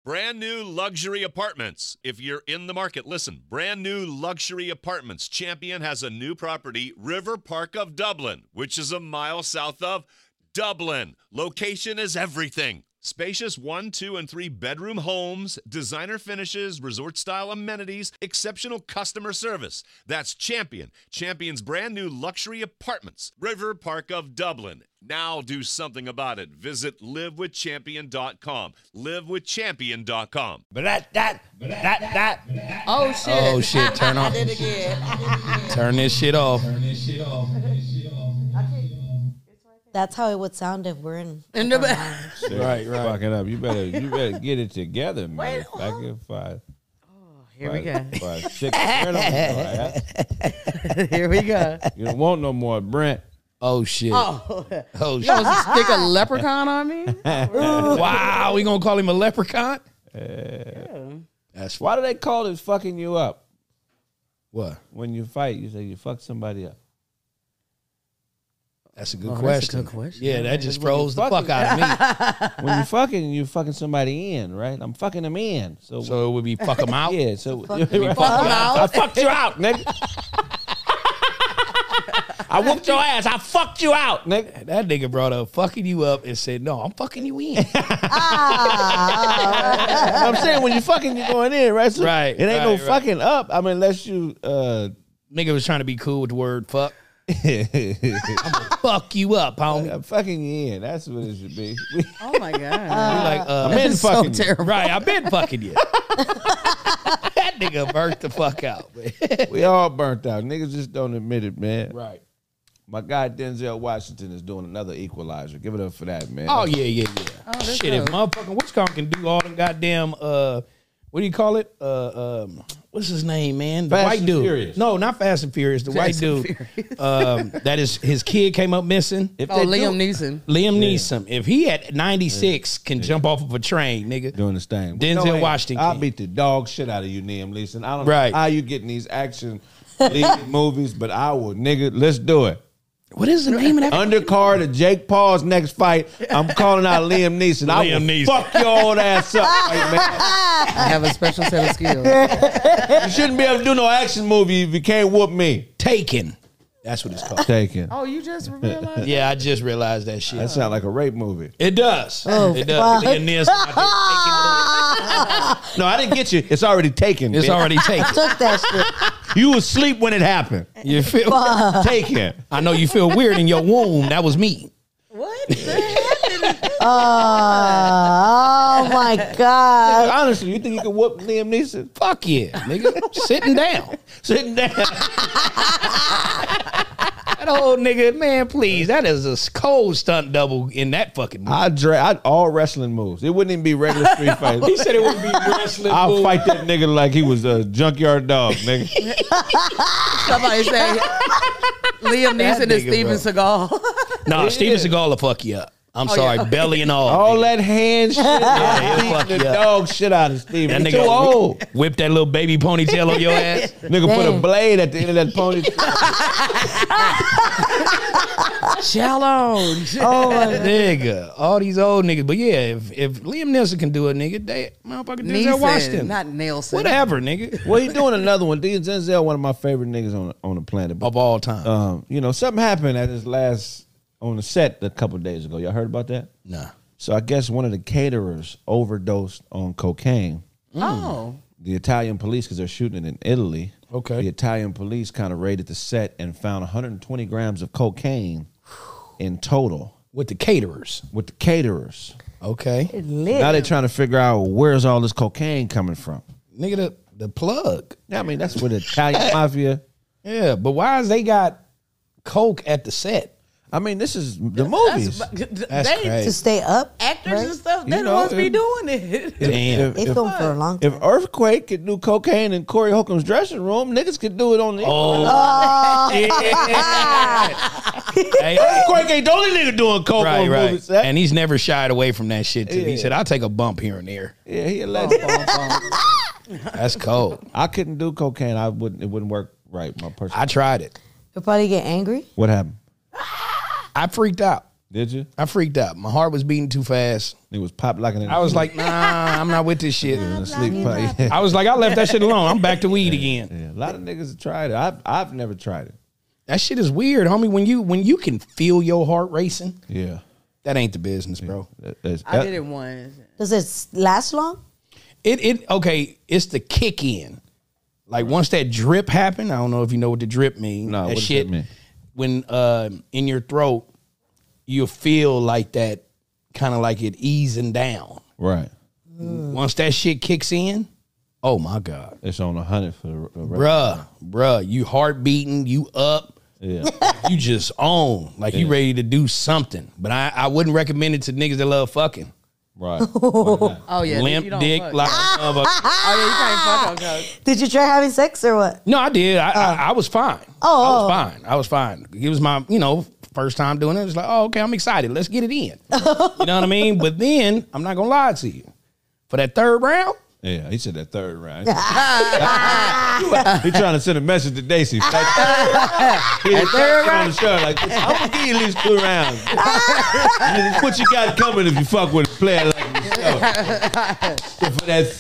Brand new luxury apartments. If you're in the market, listen. Brand new luxury apartments. Champion has a new property, River Park of Dublin, which is a mile south of Dublin. Location is everything. Spacious 1, 2, and 3 bedroom homes, designer finishes, resort-style amenities, exceptional customer service. That's Champion. Champion's brand new luxury apartments, River Park of Dublin. Now do something about it. Visit livewithchampion.com. Livewithchampion.com. Oh, shit. Oh, shit. Turn off. Did it again. Turn this shit off. That's how it would sound if we're in the back. Right. Fuck it up. You better get it together, man. Here we go. Here we go. You don't want no more, Brent. Oh, shit. Oh, Oh, you shit. supposed to stick a leprechaun on me? Wow. We going to call him a leprechaun? That's why do they call it fucking you up? What? When you fight, you say you fuck somebody up. That's a good That's a question. good question. Yeah, that just When you froze the fuck out of me. When you fucking somebody in, right? I'm fucking them in. So So it would be fuck him out? yeah, so Fuck him out. I fucked you out, nigga. I whooped your ass. I fucked you out, nigga. That nigga brought up fucking you up and said, no, I'm fucking you in. I'm saying when you fucking, you going in, right? So Right, It ain't no right. fucking up. I mean, unless you. Nigga was trying to be cool with the word fuck. Fuck you up, homie. I'm fucking you in. That's what it should be. Oh, my God. Like, I'm in so fucking you. terrible. right, I've been fucking you. That nigga burnt the fuck out, man. We all burnt out. Niggas just don't admit it, man. Right. My guy Denzel Washington is doing another Equalizer. Give it up for that, man. Oh, yeah. that's Shit, if dope. motherfucking Wisconsin can do all them goddamn, what do you call it? What's his name, man? The Fast white and dude. Furious. No, not Fast and Furious. The white Fast and dude. That is, his kid came up missing. If Oh, they Liam do- Neeson. Liam Neeson. If he at 96 can jump off of a train, nigga. doing this thing. Denzel Washington I'll can. beat the dog shit out of you, Liam Neeson. I don't know Right. how you getting these action lead movies, but I will, nigga. Let's do it. What is the name of that? Undercard of Jake Paul's next fight. I'm calling out Liam Neeson. I will Liam Neeson. fuck your old ass up, right, man. I have a special set of skills. You shouldn't be able to do no action movie if you can't whoop me. Taken. That's what it's called. Taken. Oh, you just realized? Yeah, I just realized that shit. That sounds like a rape movie. It does. Oh, It does. fuck. Liam Neeson out No, I didn't get you. It's already taken. there taking- It's bitch. already taken. Took that shit. You was asleep when it happened. You feel? Taken. I know you feel weird in your womb. That was me. What the hell? Oh my God. Honestly, you think you can whoop Liam Neeson? Fuck yeah, nigga. Sitting down. Sitting down. That old nigga, man, please. That is a cold stunt double in that fucking movie. I'd all wrestling moves. It wouldn't even be regular street fight. He said it wouldn't be wrestling. I'll move. fight that nigga like he was a junkyard dog, nigga. Somebody say Liam Neeson is nigga, Steven bro. Seagal. Nah, Steven Seagal will fuck you up. I'm sorry, yeah. belly and all. All nigga. that hand shit, he'll beating fuck the you up. dog shit out of That Steven. He's nigga too old. whip that little baby ponytail on your ass. Nigga put a Damn. blade at the end of that pony. Shallow. Oh my Nigga, all these old niggas. But yeah, if Liam Neeson can do it, nigga, they motherfucker Denzel Washington. Not Nelson. Whatever, nigga. Well, he doing another one. Denzel, one of my favorite niggas on the planet. But, Of all time. you know, something happened at his last on the set a couple days ago. Y'all heard about that? Nah. So I guess one of the caterers overdosed on cocaine. Oh. The Italian police, because they're shooting it in Italy. Okay. The Italian police kind of raided the set and found 120 grams of cocaine in total With the caterers. with the caterers. Okay. Now they're trying to figure out where's all this cocaine coming from. Nigga, the plug. I mean, that's where the Italian mafia. Yeah, but why is they got coke at the set? I mean, this is the movies. That's They, crazy. To stay up. actors right? and stuff, You they the know, ones be if- doing it. Damn. They filmed for a long If time. Earthquake could do cocaine in Corey Holcomb's dressing room, niggas could do it on the. Oh, yeah. Hey, Earthquake ain't the only nigga doing coke right, on right. movie set. And he's never shied away from that shit, too. He Yeah. said, I'll take a bump here and there. Yeah, he a legend. That's cold. I couldn't do cocaine. It wouldn't work right. My personal. I tried it. You'll probably get angry. What happened? I freaked out. Did you? I freaked out. My heart was beating too fast. It was pop locking. I was like, nah, I'm not with this shit. in the sleep pipe. Yeah. I was like, I left that shit alone. I'm back to weed again. Yeah, a lot of niggas have tried it. I've never tried it. That shit is weird, homie. When you can feel your heart racing, Yeah. that ain't the business, bro. I did it once. Does it last long? Okay, it's the kick in. Like once that drip happened, I don't know if you know what the drip means. No, that what does shit that mean? when in your throat, you'll feel like that, kind of like it easing down. Right. Once that shit kicks in, oh my God. It's on 100 for the rest. Bruh, you heart beating, you up, Yeah. you just on, like you ready to do something. But I wouldn't recommend it to niggas that love fucking. Right. Oh yeah, Limp you don't dick, fuck. like a motherfucker. Oh yeah, you can't fuck on coke. Did you try having sex or what? No, I did. I was fine. Oh. I was fine. It was my, first time doing it. It was like, oh, okay, I'm excited. Let's get it in. You know what I mean? But then, I'm not going to lie to you. For that third round, Yeah, he said that third round. He trying to send a message to Daisy. Like, he was on the show like, I'm gonna give you at least 2 rounds. It's what you got coming if you fuck with a player like yourself. But for that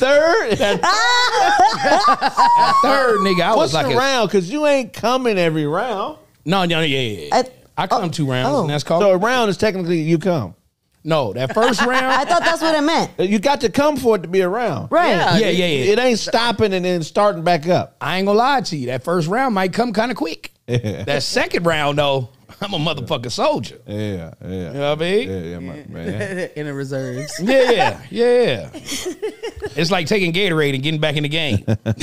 third nigga, I what's was like the round? Because you ain't coming every round. No, yeah. I come 2 rounds, and that's called. So a round is technically you come. No, that first I round. thought that's what it meant. You got to come for it to be a round. Right. Yeah. Yeah. It ain't stopping and then starting back up. I ain't gonna lie to you. That first round might come kind of quick. Yeah. That second round, though, I'm a motherfucking soldier. Yeah. You know what I mean? Yeah, man. In the reserves. Yeah. It's like taking Gatorade and getting back in the game.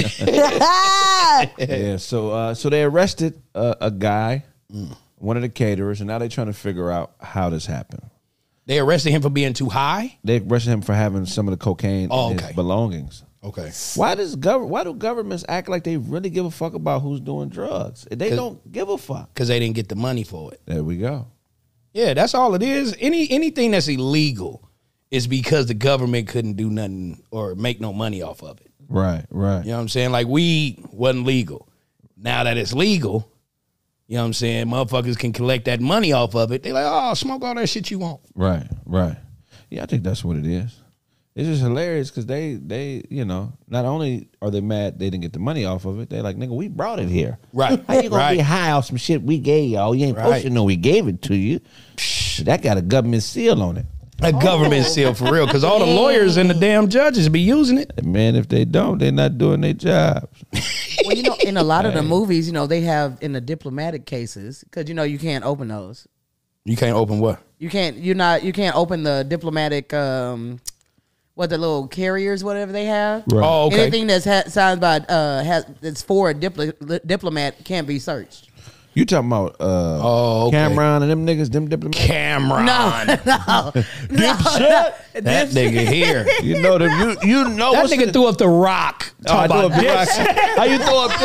Yeah, so they arrested a guy, one of the caterers, and now they're trying to figure out how this happened. They arrested him for being too high. They arrested him for having some of the cocaine in okay. his belongings. Okay. Why do governments act like they really give a fuck about who's doing drugs? They don't give a fuck. Because they didn't get the money for it. There we go. Yeah, that's all it is. Anything that's illegal is because the government couldn't do nothing or make no money off of it. Right. You know what I'm saying? Like weed wasn't legal. Now that it's legal, you know what I'm saying? Motherfuckers can collect that money off of it. They like, oh, smoke all that shit you want. Right. Yeah, I think that's what it is. It's just hilarious because they, not only are they mad they didn't get the money off of it, they like, nigga, we brought it here. Right. How you gonna be high off some shit we gave y'all? You ain't supposed to know we gave it to you. That got a government seal on it. A government seal for real, because all the lawyers and the damn judges be using it. Man, if they don't, they're not doing their jobs. Well, in a lot of the movies, they have in the diplomatic cases because you can't open those. You can't open what? You can't open the diplomatic the little carriers, whatever they have. Right. Oh, okay. Anything that's signed by that's for a diplomat can't be searched. You talking about okay. Cameron and them niggas, them diplomats? Cameron. No. Dipset. That nigga here. You know them. You know That what's nigga threw up the rock. Oh, I Talk throw about up the rock. Dipset. How you throw up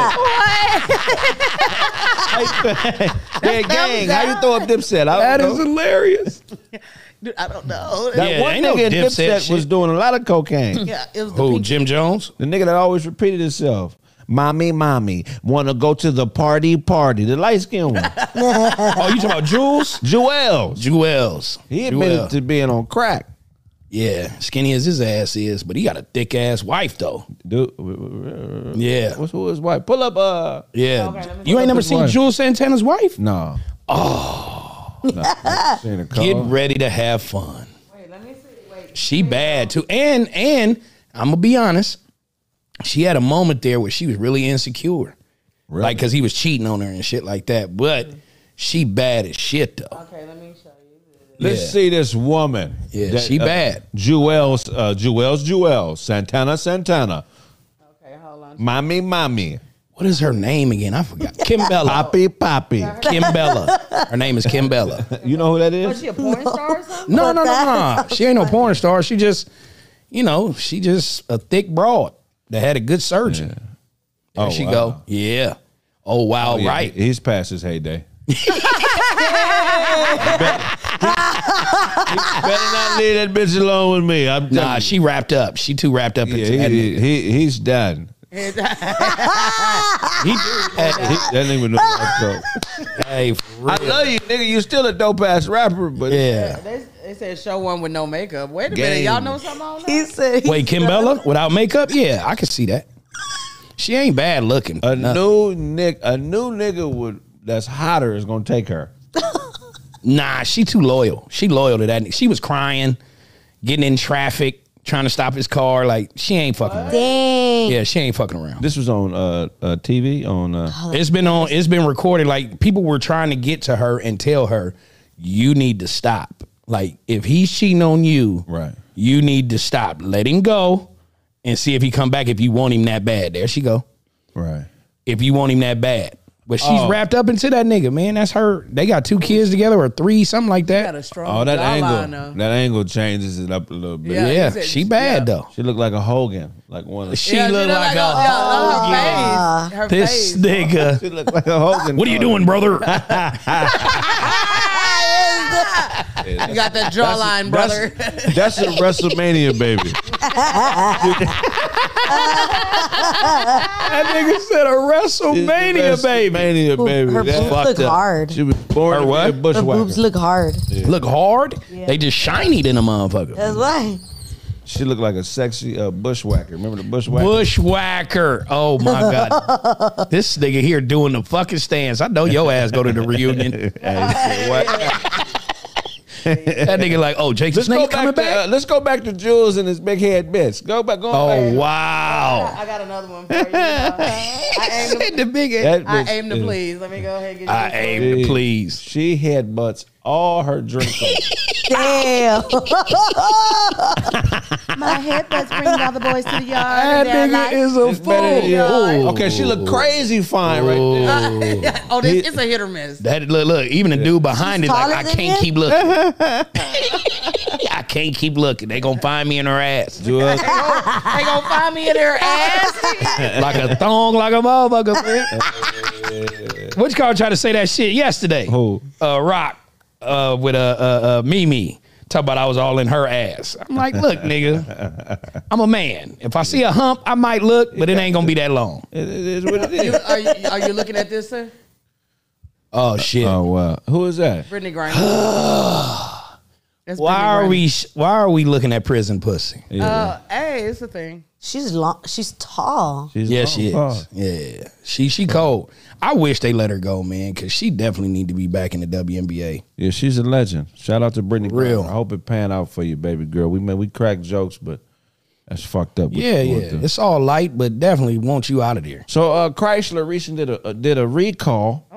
Dipset? Yeah, gang. How you throw up Dipset? That is hilarious. Dude, I don't know. That Yeah, one ain't no nigga in Dipset Dipset shit. was doing a lot of cocaine. Yeah, it was the Who, pink- Jim Jones? The nigga that always repeated himself. Mommy, wanna go to the party. The light skinned one. Oh, you talking about Jules? Jewels. He admitted Jewel. to being on crack. Yeah, skinny as his ass is, but he got a thick ass wife though. Dude, Yeah, who his wife? Pull up. yeah. Okay, let me You ain't never his seen wife. Jules Santana's wife? No. Oh. No, seen a Get call. ready to have fun. Wait, let me see. Wait. She bad too, and I'm gonna be honest. She had a moment there where she was really insecure, Really? like because he was cheating on her and shit like that. But she bad as shit though. Okay, let me show you. Let's Yeah. see this woman. Yeah, she bad. Jewels. Santana. Okay, hold on. Mommy. What is her name again? I forgot. Kimbella. Poppy. Kimbella. Her name is Kimbella. You know who that Was is? she a porn star or something? No. She ain't no porn star. She just, she just a thick broad that had a good surgeon. There Oh, she wow. go. Yeah. Oh, wow, Yeah, right. He's past his heyday. He better not leave that bitch alone with me. I'm Nah, telling she wrapped up. She too wrapped up. you. into that nigga. He's done. He do. That nigga would know what's up. Hey, for I real. love you, nigga. You still a dope ass rapper, but Yeah. They said show one with no makeup. Wait a minute, Game. y'all know something on that? He said, Wait, Kimbella without makeup? Yeah, I can see that. She ain't bad looking. a Nothing. new nigga would that's hotter is gonna take her. Nah, she too loyal. She loyal to that nigga. She was crying, getting in traffic, trying to stop his car. Like, she ain't fucking around. dang. Yeah, she ain't fucking around. This was on TV on. It's been recorded. Like, people were trying to get to her and tell her, you need to stop. Like, if he's cheating on you, Right. you need to stop. Let him go and see if he come back if you want him that bad. There she go. Right. If you want him that bad. But she's wrapped up into that nigga, man. That's her. They got 2 kids together or 3, something like Got that. a strong Oh, that jawline, angle. though. That angle changes it up a little bit. Yeah. Yeah, he said- she bad yeah. though. She looked like a Hogan, like one. Of, She look like a her face. Her this face. nigga. she looked like a Hogan. What are you doing, brother? You got that jawline, brother. That's a WrestleMania, baby. That nigga said a WrestleMania, baby. WrestleMania, baby. Her That's boobs fucked look up. hard. She was born Her to what? be a Her bushwhacker. boobs look hard. Look hard. They just shiny than a motherfucker. That's why. She looked like a sexy bushwhacker. Remember the bushwhacker? Bushwhacker. Oh my God. This nigga here doing the fucking stance. I know your ass go to the reunion. That nigga like, oh, Jake the Let's go Snake coming back. back? Let's go back to Jules and his big head bitch. Go back. Go Oh, back. wow. I got another one for you. I aim to, The big head. That I bitch aim to is- please. Let me go ahead and get I you aim this one. to please. She headbutts all her drinks. Damn. My headbutts bring all the boys to the yard. That nigga is a fool. Okay, she look crazy fine right there. Oh, this it's a hit or miss. That look, even the dude behind She's it, like, taller I than can't you? keep looking. I can't keep looking. They gonna find me in her ass. Jules, They gonna find me in their ass. Like a thong, like a motherfucker. Man. What you call trying to say that shit yesterday? Who? Rock with Mimi. Talk about I was all in her ass. I'm like, look, nigga, I'm a man. If I see a hump, I might look, but it ain't gonna be that long. it is what it is. Are you looking at this, sir? Oh shit. Oh wow, who is that? Brittany Griner. That's Brittany Why are we looking at prison pussy? Griner. Hey, it's a thing. She's long. She's tall. She's Yeah, long. she is. Oh. Yeah, she cold. I wish they let her go, man, because she definitely need to be back in the WNBA. Yeah, she's a legend. Shout out to Brittany. Real. Griner. I hope it pan out for you, baby girl. We crack jokes, but that's fucked up. what Yeah, you yeah. going through. It's all light, but definitely want you out of there. So Chrysler recently did a recall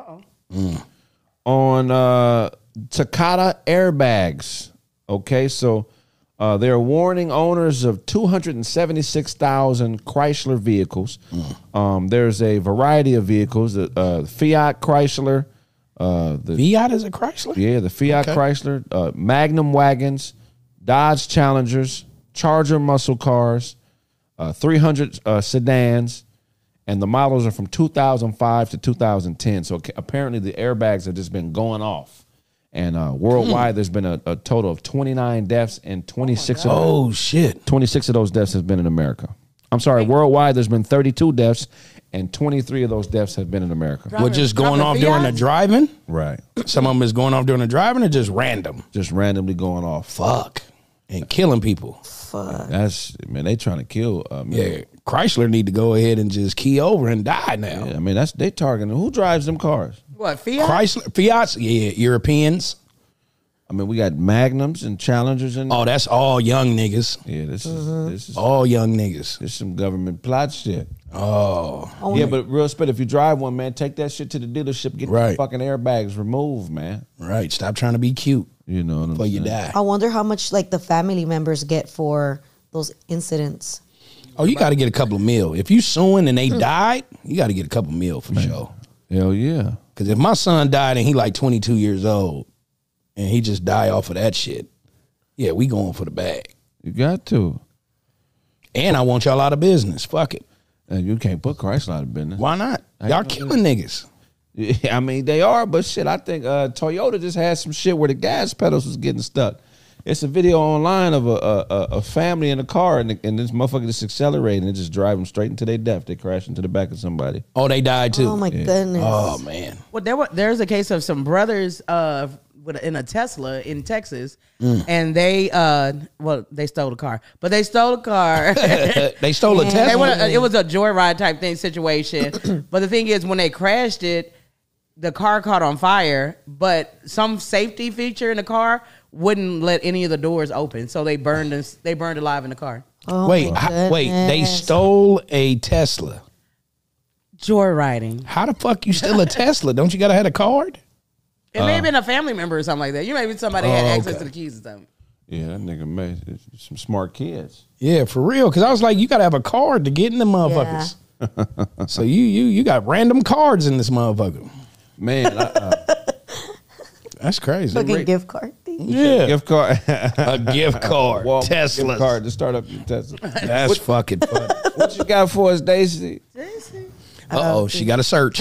on Takata airbags. Okay, so they're warning owners of 276,000 Chrysler vehicles. There's a variety of vehicles, Fiat Chrysler, the Fiat is a Chrysler? the Fiat Okay. Chrysler, Magnum wagons, Dodge Challengers, Charger muscle cars, 300 sedans, and the models are from 2005 to 2010. So apparently the airbags have just been going off. And worldwide, there's been a total of 29 deaths, and 26 of Oh shit. 26 of those deaths have been in America. I'm sorry, worldwide, there's been 32 deaths, and 23 of those deaths have been in America. What, just going off Driving during the Fiats? driving? Right. Some of them is going off during the driving or just random? Just randomly going off. Fuck. And killing people. That's, man, they trying to kill me. Yeah. Chrysler need to go ahead and just key over and die now. I mean, they targeting. Who drives them cars? What, Fiat? Chrysler, Fiats, yeah, Europeans. I mean, we got Magnums and Challengers in Oh, that's all young niggas. Yeah, this is All young niggas. this some government plot shit. Oh. Yeah, but real spit, if you drive one, man, take that shit to the dealership, get the Right. fucking airbags removed, man. Right. Stop trying to be cute You know what I'm before you saying? die. I wonder how much like the family members get for those incidents. Oh, you got to get a couple of mil. If you suing and they died, you got to get a couple of mil for sure. Hell yeah. Because if my son died and he like 22 years old and he just die off of that shit, yeah, we going for the bag. You got to. And I want y'all out of business. Fuck it. And you can't put Chrysler out of business. Why not? Y'all killing niggas. I mean, they are, but shit, I think Toyota just had some shit where the gas pedals was getting stuck. It's a video online of a family in a car, and this motherfucker just accelerating and just drive them straight into their death. They crash into the back of somebody. Oh, they died too. Oh my goodness. Oh man. Well, there's a case of some brothers in a Tesla in Texas, and they stole the car, but they stole a car. They stole a Tesla. It was a joyride type thing situation. But the thing is, when they crashed it, the car caught on fire, but some safety feature in the car wouldn't let any of the doors open, so they burned alive in the car. Oh wait, my wait. They goodness. stole a Tesla. Joyriding. How the fuck you steal a Tesla? Don't you gotta have a card? It may have been a family member or something like that. You maybe somebody had access okay. to the keys or something. Yeah, that nigga made some smart kids. Yeah, for real. Because I was like, you gotta have a card to get in the motherfuckers. So you got random cards in this motherfucker. Man, That's crazy. Fucking gift card thing. Yeah, gift card. a gift card. Walmart Tesla. gift card to start up your Tesla. That's fucking funny. What you got for us, Daisy? Uh-oh, she got a search.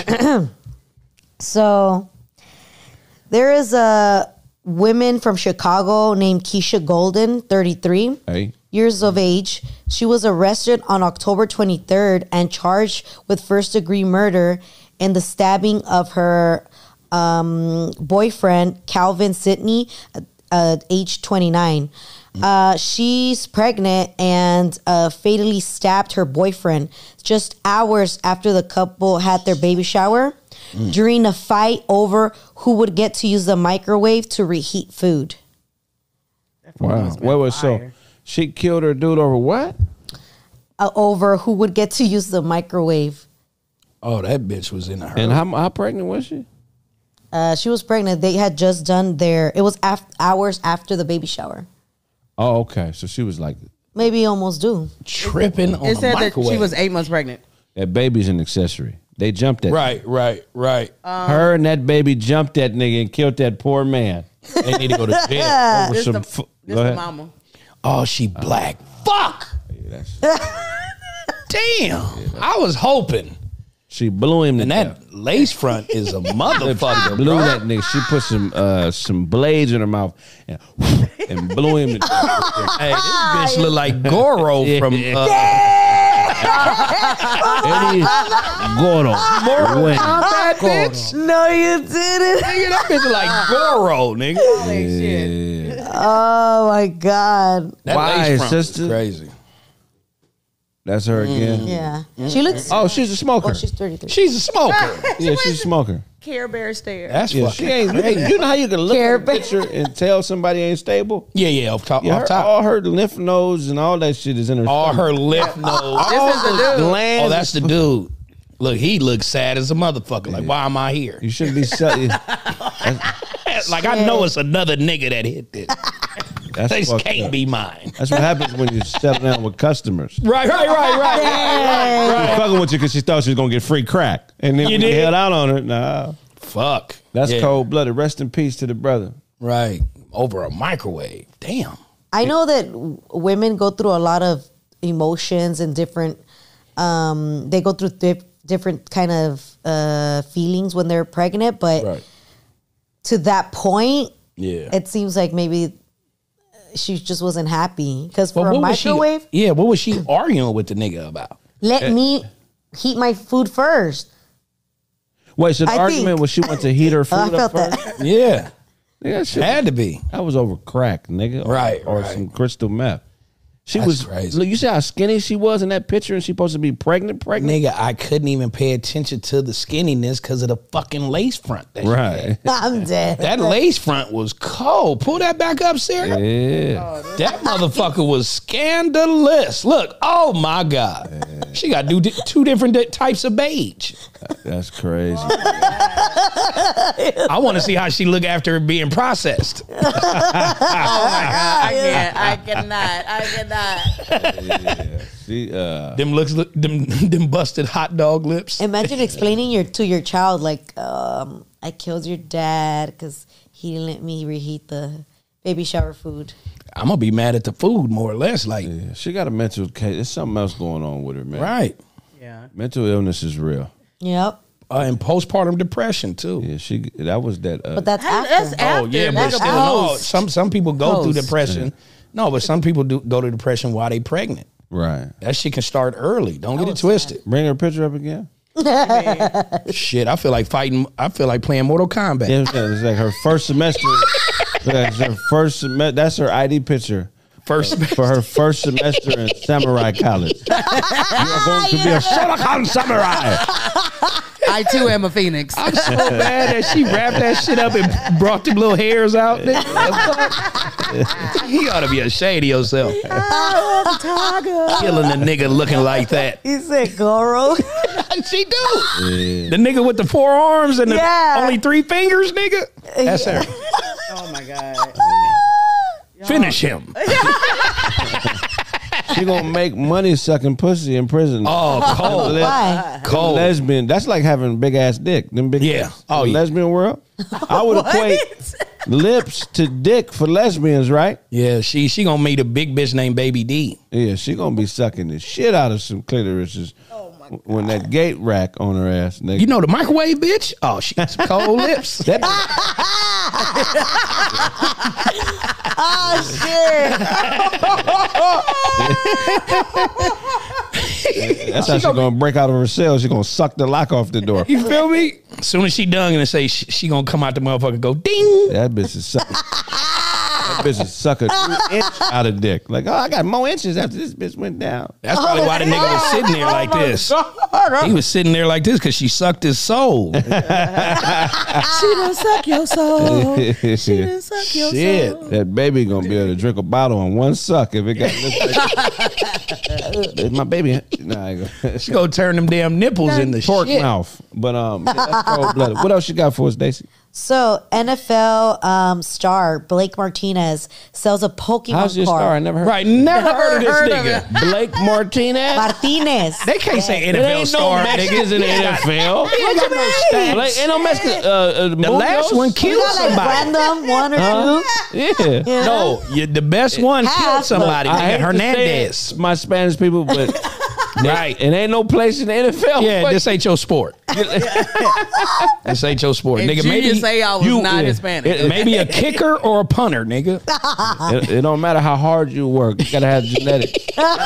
So there is a woman from Chicago named Keisha Golden, 33 Hey. years of age. She was arrested on October 23rd and charged with first-degree murder in the stabbing of her boyfriend, Calvin Sidney, age 29. She's pregnant and fatally stabbed her boyfriend just hours after the couple had their baby shower during a fight over who would get to use the microwave to reheat food. Wow. Wait, so she killed her dude over what? Over who would get to use the microwave. Oh, that bitch was in a hurry. And how pregnant was she? She was pregnant. They had just done it was hours after the baby shower. Oh, okay. So she was like, Maybe almost due. Tripping on It a said that microwave. she was 8 months pregnant. that baby's an accessory. They jumped that. Right. Her and that baby jumped that nigga and killed that poor man. They need to go to jail. Over This some the, fu- this Go the ahead. mama. Oh, she black. Fuck. Yeah, that's- Damn. I was hoping. she blew him to And death. that lace front is a motherfucker. Blew bro. that nigga. She put some blades in her mouth and blew him to death. Hey, this bitch look like Goro from Eddie Gordo. Win. that bitch. No, you didn't. Nigga, that bitch look like Goro, nigga. Yeah. Oh my God. That Why, lace front is sister? crazy. That's her again. Yeah. She looks. Oh, she's a smoker. Oh, she's 33. She's a smoker. Yeah, she's a smoker. Care Bear stare. That's Yeah, fucking she ain't. crazy. You know how you can look Care at a picture and tell somebody ain't stable? Yeah, off top. Yeah, off her, top. all her lymph nodes and all that shit is in her. All stomach. her lymph nodes. This is the dude. Glands. Oh, that's the dude. Look, he looks sad as a motherfucker. Like, why am I here? You shouldn't be selling. Like, I know it's another nigga that hit this. That's This fucked can't up. be mine. That's what happens when you settle down with customers. Right. She's fucking with you because she thought she was gonna get free crack, and then You we did? held out on her. Nah, Fuck. that's Yeah. cold blooded. Rest in peace to the brother. Right. Over a microwave. Damn. I know that women go through a lot of emotions and different. They go through different kind of feelings when they're pregnant, but Right. to that point, Yeah. it seems like maybe she just wasn't happy because But for a what was she- microwave, Yeah, what was she arguing with the nigga about? let me heat my food first. Wait, so the I argument think- was she went to heat her food I up felt first? that. Yeah. Yeah, shit. Had to be. That was over crack, nigga. Right, Or right. some crystal meth. She That's was crazy. Look, you see how skinny she was in that picture, and she supposed to be pregnant. Nigga, I couldn't even pay attention to the skinniness because of the fucking lace front. That she had. Right. I'm dead. That lace front was cold. Pull that back up, Sarah. Yeah. That motherfucker was scandalous. Look, oh my God. She got two different types of beige. That's crazy. I want to see how she look after being processed. Oh my God. I cannot. She Them busted hot dog lips. Imagine explaining to your child like, I killed your dad because he didn't let me reheat the baby shower food. I'm gonna be mad at the food more or less. Like, she got a mental case. There's something else going on with her, man. right. Yeah. Mental illness is real. Yep. And postpartum depression too. Yeah, that was that. But that's after. That's after. Oh yeah, but That's still, no. post. Some people go through Post. depression. No, but some people do go to depression while they pregnant. right. That shit can start early. Don't get it twisted. Bring her picture up again. Shit, I feel like fighting. I feel like playing Mortal Kombat. Yeah, it's like her first semester. That's her first semester. That's her ID picture. First, For her first semester in Samurai College. You are going to be a Shotokan Samurai. I too am a phoenix. I'm so mad that she wrapped that shit up and brought them little hairs out. Nigga. He ought to be ashamed of yourself. Killing a nigga looking like that. He said Goro. She do. The nigga with the 4 arms and the Yeah. only 3 fingers, nigga. That's her. Oh my god. Finish him. She gonna make money sucking pussy in prison. Oh, cold. Why? Cold. Lesbian. That's like having a big ass dick. Them big. Yeah. Oh, The yeah. lesbian world. I would equate lips to dick for lesbians, right? Yeah, she gonna meet a big bitch named Baby D. Yeah, she gonna be sucking the shit out of some clitorises when that gate rack on her ass, nigga. You know the microwave bitch? Oh, she got some cold lips. That, Oh shit! that's how she gonna break out of her cell. She gonna suck the lock off the door. You feel me? As soon as she done and say she gonna come out the motherfucker and go ding. That bitch is sucking. That bitch is sucking 2 inch out of dick. Like, oh, I got more inches after this bitch went down. That's probably why the nigga was sitting there like this. He was sitting there like this because she sucked his soul. She done suck your soul. She done suck your Shit. soul. That baby gonna be able to drink a bottle in one suck if it got. It's my baby. Nah, I ain't gonna. She gonna turn them damn nipples into Pork shit. mouth. But that's cold blooded. What else you got for us, Daisy? So NFL star Blake Martinez sells a Pokemon How's your card. star? I never heard. Right, never heard of this Heard of nigga. Blake Martinez. Martinez. They can't say There NFL ain't star, no Mexicans nigga. in the NFL. What you mean? Blake, ain't no Mexicans. The last one You killed got like somebody. random one or two. Yeah. Yeah. No, the best one Half, killed somebody. I hate Nigga, to say Hernandez. it, my Spanish people, but Right. it ain't no place in the NFL. Yeah, But this ain't your sport. This ain't your sport, And nigga. you Maybe just say I was not Hispanic. maybe a kicker or a punter, nigga. it don't matter how hard you work. You gotta have genetics.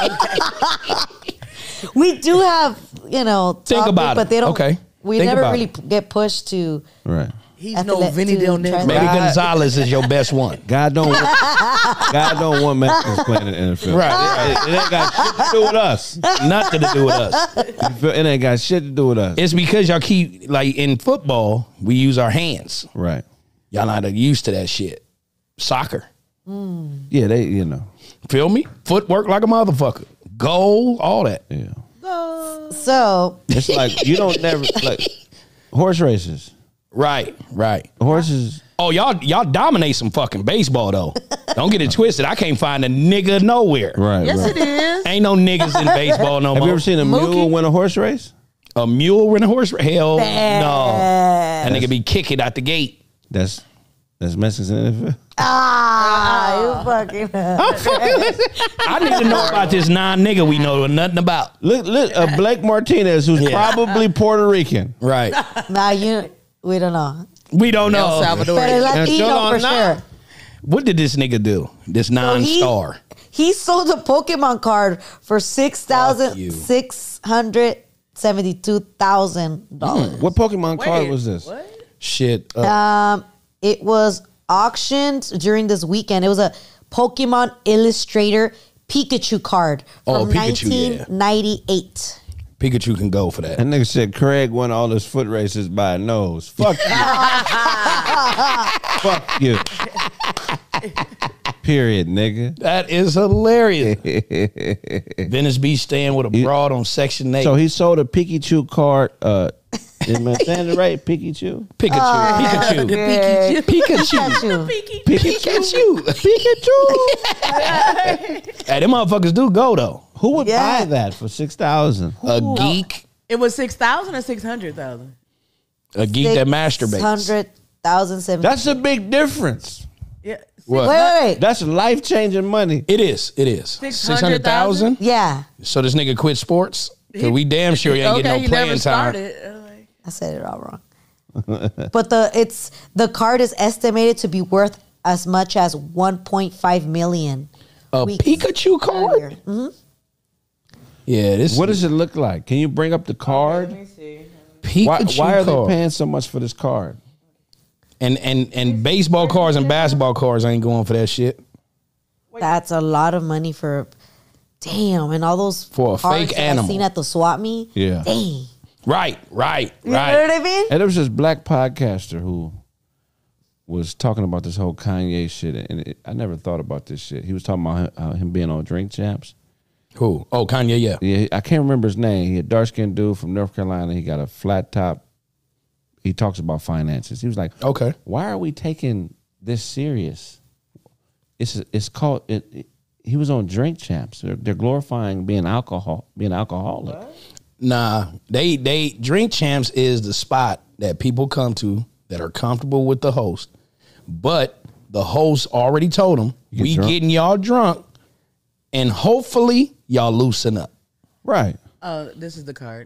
We do have, Think topic, about but it. they don't. Okay. We Think never about really it. get pushed to. Right. He's no Vinny to Del try Negro. Maybe God. Gonzalez is your best one. God don't want Mexicans playing in the NFL. Right. It ain't got shit to do with us. Nothing to do with us. You feel- It ain't got shit to do with us. It's because y'all keep, like in football, we use our hands. Right. Y'all not used to that shit. Soccer. Yeah, they, Feel me? Footwork like a motherfucker. Goal, all that. yeah. So It's like you don't never like horse races. Right. Horses. Oh, y'all dominate some fucking baseball though. Don't get it twisted. I can't find a nigga nowhere. Right. Yes, right. it is. Ain't no niggas in baseball no Have more. you ever seen a mule win a horse race? A mule win a horse race? Hell no. That nigga be kicking out the gate. That's Mexicans in the NFL. you fucking. I need to know about this non-nigga we know nothing about. Look, Blake Martinez, who's probably Puerto Rican. Right. We don't know. We don't know. El Salvador. But it's Latino Still for not. sure. What did this nigga do? This non-star. He sold a Pokemon card for Fuck you. $672,000. What Pokemon card Wait, was this? What? Shit. It was auctioned during this weekend. It was a Pokemon Illustrator Pikachu card Oh, from Pikachu, yeah. 1998. Pikachu can go for that. That nigga said Craig won all his foot races by a nose. Fuck you. Fuck you. Period, nigga. That is hilarious. Venice Beach staying with a broad on Section 8. So he sold a Pikachu card. Am I saying it right? Pikachu? Pikachu. Pikachu. Pikachu. Pikachu. Pikachu. Hey, them motherfuckers do go though. Who would Yeah. buy that for $6,000? A geek. It was 6,000 or 600,000. A geek that masturbates. 600,000. That's a big difference. Yeah. What? Wait. That's life changing money. It is. 600,000? $600,000. Yeah. So this nigga quit sports? Cause we damn sure he ain't getting no he playing never time. started. I said it all wrong. But the card is estimated to be worth as much as 1.5 million. A weeks Pikachu card? earlier. Mhm. Yeah, this What does it look like? Can you bring up the card? Pikachu Why are they card. paying so much for this card? And baseball cards and basketball cards ain't going for that shit. That's a lot of money for. Damn, and all those For a cards fake that I animal. seen at the swap meet. Yeah. Dang. Right. You know what I mean? And there was this black podcaster who was talking about this whole Kanye shit, and I never thought about this shit. He was talking about him being on Drink Champs. Who? Oh, Kanye, yeah. Yeah, I can't remember his name. He a dark skinned dude from North Carolina. He got a flat top. He talks about finances. He was like, Okay. why are we taking this serious? It's called it. He was on Drink Champs. They're glorifying being alcoholic. Nah, they Drink Champs is the spot that people come to that are comfortable with the host. But the host already told them, Get we drunk. getting y'all drunk and hopefully y'all loosen up. Right. This is the card.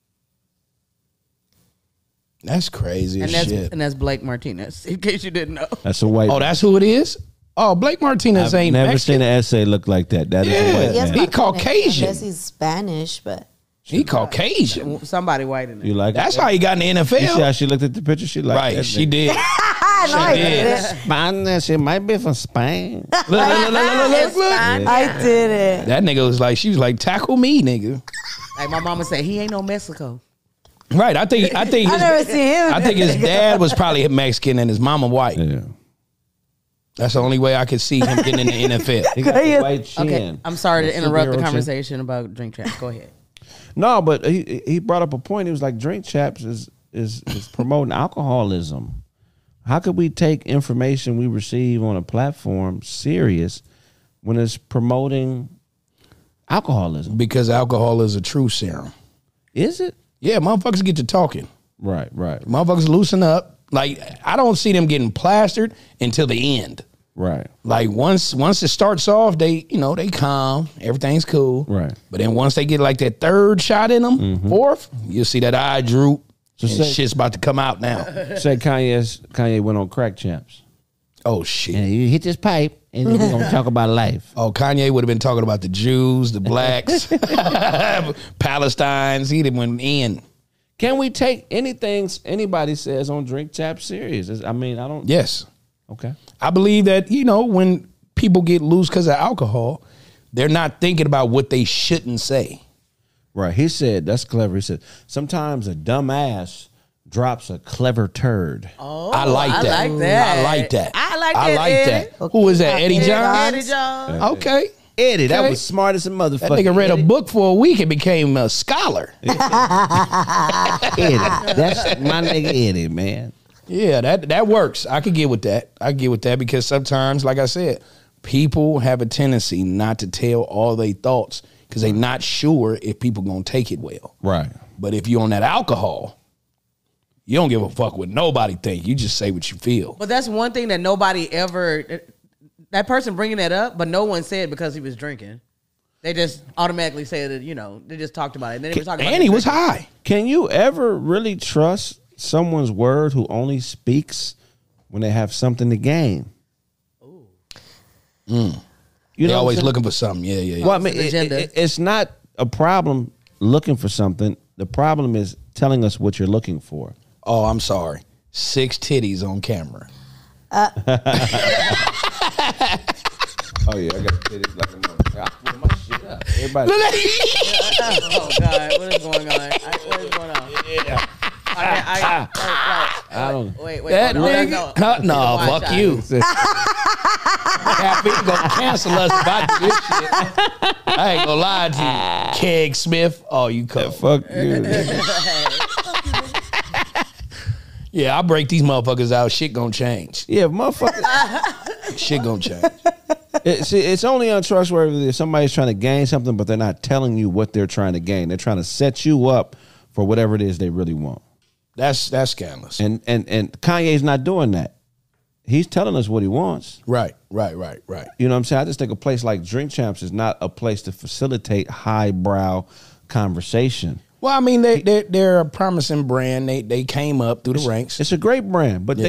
That's crazy as shit. And that's Blake Martinez, in case you didn't know. That's a white. Oh, that's who it is? Oh, Blake Martinez I've ain't never Mexican. seen an essay look like that. That is Yeah. a white He has man. He Martinez. Caucasian. I guess he's Spanish, but He Caucasian. Somebody white in it. You like That's it? how he got in the You see how NFL. she looked at the picture? She liked Right, that she nigga. did. no, I did. did it. Spanish. She might be from Spain. Look. I did it. That nigga was like, she was like, tackle me, nigga. Like my mama said, he ain't no Mexico. Right. I think I his, never seen him. I think his dad was probably Mexican and his mama white. Yeah. That's the only way I could see him getting in the NFL. He got the white chin. Okay, I'm sorry to The interrupt superhero the chin. conversation about Drink Champs. Go ahead. No, but he brought up a point. He was like, Drink Champs is promoting alcoholism. How could we take information we receive on a platform serious when it's promoting alcoholism? Because alcohol is a true serum. Is it? Yeah, motherfuckers get to talking. Right. Motherfuckers loosen up. Like, I don't see them getting plastered until the end. Right. Like once it starts off, they calm, everything's cool. Right. But then once they get like that third shot in them, fourth, you'll see that eye droop. So And say- shit's about to come out now. Say Kanye went on Crack Champs. Oh shit. And you hit this pipe, and then we're gonna talk about life. Oh, Kanye would have been talking about the Jews, the blacks, Palestinians. He'd have went in. Can we take anything anybody says on Drink Champs serious? I mean, I don't. Yes. Okay. I believe that, when people get loose because of alcohol, they're not thinking about what they shouldn't say. Right. He said, that's clever. He said, sometimes a dumb ass drops a clever turd. Oh, I like that. I like that. I like that. I like I that, like Eddie. that. Who is that? Eddie Eddie Johns? Eddie Jones. Okay. Eddie, that Okay. was smart as a motherfucker. That nigga read a Eddie. book for a week and became a scholar. Eddie. That's my nigga Eddie, man. Yeah, that works. I could get with that. I could get with that because sometimes, like I said, people have a tendency not to tell all their thoughts because they're not sure if people gonna take it well. Right. But if you're on that alcohol, you don't give a fuck what nobody think. You just say what you feel. But that's one thing that nobody ever. That person bringing that up, but no one said because he was drinking. They just automatically said that they just talked about it. And then they were talking about And he the was drinking. high. Can you ever really trust someone's word who only speaks when they have something to gain? You They're know what I'm always saying? looking for something. Yeah. Well, I mean, It's an agenda. it's not a problem looking for something. The problem is telling us what you're looking for. Oh, I'm sorry. 6 titties on camera. Oh yeah, I got titties like a motherfucker. I pull my shit up. Everybody, Oh God, what is going on? What is going on? Yeah. I don't. Wait. That hold on, nigga. Huh? No, Watch fuck out. you. Caffeine gonna cancel us if I do this shit. I ain't gonna lie to you. Keg Smith. Oh, you cold. Fuck you. Yeah, I'll break these motherfuckers out. Shit gonna change. Yeah, motherfucker. Shit gonna change. See, it's only untrustworthy if somebody's trying to gain something, but they're not telling you what they're trying to gain. They're trying to set you up for whatever it is they really want. That's scandalous. And Kanye's not doing that. He's telling us what he wants. Right. You know what I'm saying? I just think a place like Drink Champs is not a place to facilitate highbrow conversation. Well, I mean, they're a promising brand. They came up through the ranks. It's a great brand, but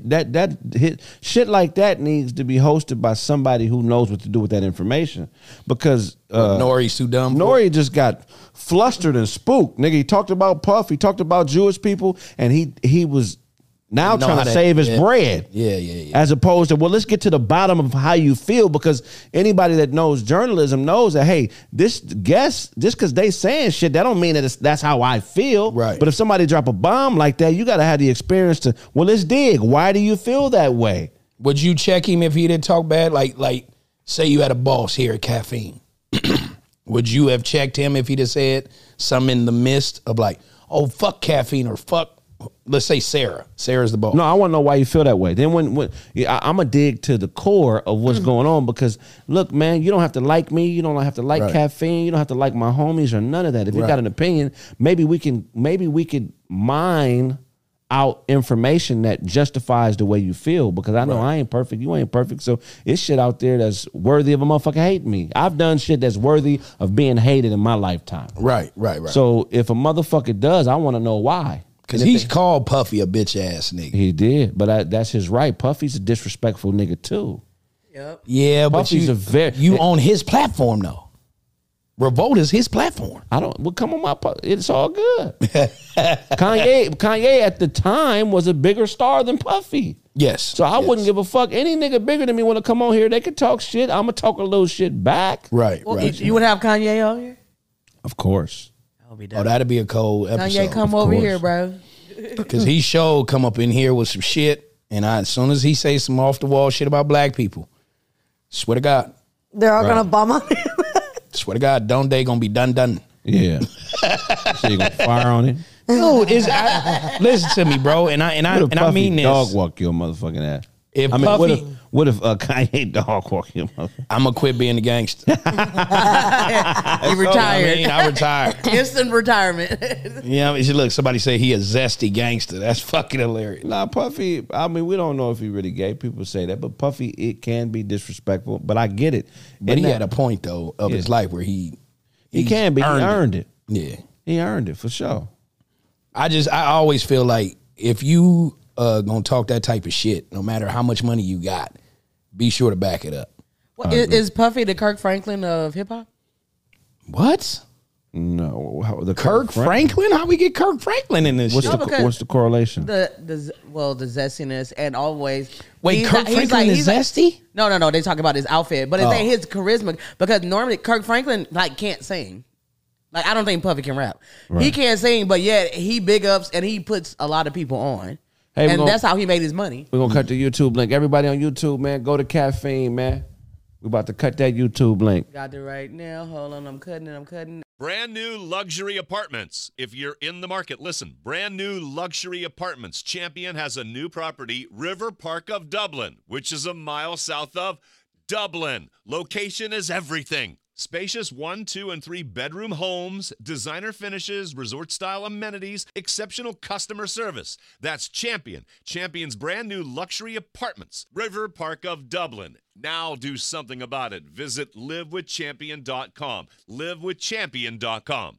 shit like that needs to be hosted by somebody who knows what to do with that information. Because Nori's too dumb. Nori just got flustered and spooked. Nigga, he talked about Puff. He talked about Jewish people, and he was now trying to save his bread. Yeah. As opposed to, well, let's get to the bottom of how you feel, because anybody that knows journalism knows that, hey, just because they saying shit, that don't mean that that's how I feel. Right. But if somebody drop a bomb like that, you got to have the experience to, well, let's dig. Why do you feel that way? Would you check him if he didn't talk bad? Like say you had a boss here at Caffeine. Would you have checked him if he'd have said something in the midst of like, oh, fuck Caffeine, or fuck, let's say Sarah. Sarah's the boss. No, I want to know why you feel that way. Then I'm going to dig to the core of what's going on, because, look, man, you don't have to like me. You don't have to like Caffeine. You don't have to like my homies or none of that. If you got an opinion, maybe we could mine out information that justifies the way you feel, because I know I ain't perfect. You ain't perfect. So it's shit out there that's worthy of a motherfucker hating me. I've done shit that's worthy of being hated in my lifetime. Right. So if a motherfucker does, I want to know why. Because he's called Puffy a bitch ass nigga. He did, but that's his right. Puffy's a disrespectful nigga too. Yep. Yeah, but Puffy's you on his platform though. Revolt is his platform. Come on my, it's all good. Kanye at the time was a bigger star than Puffy. Yes. So I wouldn't give a fuck. Any nigga bigger than me want to come on here, they could talk shit. I'm going to talk a little shit back. Right. You would have Kanye on here? Of course. Oh, that'd be a cold episode. Kanye, come over here, bro. Because he showed come up in here with some shit, and as soon as he say some off the wall shit about black people, swear to God, they're all gonna bomb on him. Swear to God, don't they gonna be done? Yeah. So you gonna fire on him? Dude, listen to me, bro, and I mean this. Dog walk your motherfucking ass. If I mean, Puffy, what if Kanye dog walk your motherfucking? I'm gonna quit being a gangster. He retired. I retired. Instant retirement. Yeah, I mean, look, somebody say he a zesty gangster. That's fucking hilarious. Nah, Puffy, I mean, we don't know if he really gay. People say that, but Puffy, it can be disrespectful, but I get it. But he had a point, though, of his life where he can be. He earned it. Yeah. He earned it, for sure. I always feel like if you gonna talk that type of shit, no matter how much money you got, be sure to back it up. Well, is Puffy the Kirk Franklin of hip hop? What? No, the Kirk Franklin? How we get Kirk Franklin in this what's shit? what's the correlation? The zestiness and always. Wait, Kirk Franklin is zesty? No. They talk about his outfit, but it's like his charisma, because normally Kirk Franklin can't sing. Like, I don't think Puffy can rap. Right. He can't sing, but yet he big ups and he puts a lot of people on. Hey, and that's how he made his money. We're going to cut the YouTube link. Everybody on YouTube, man, go to Caffeine, man. We're about to cut that YouTube link. Got it right now. Hold on. I'm cutting. Brand new luxury apartments. If you're in the market, listen. Brand new luxury apartments. Champion has a new property, River Park of Dublin, which is a mile south of Dublin. Location is everything. Spacious 1, 2, and 3 bedroom homes, designer finishes, resort-style amenities, exceptional customer service. That's Champion. Champion's brand new luxury apartments, River Park of Dublin. Now do something about it. Visit livewithchampion.com. Livewithchampion.com.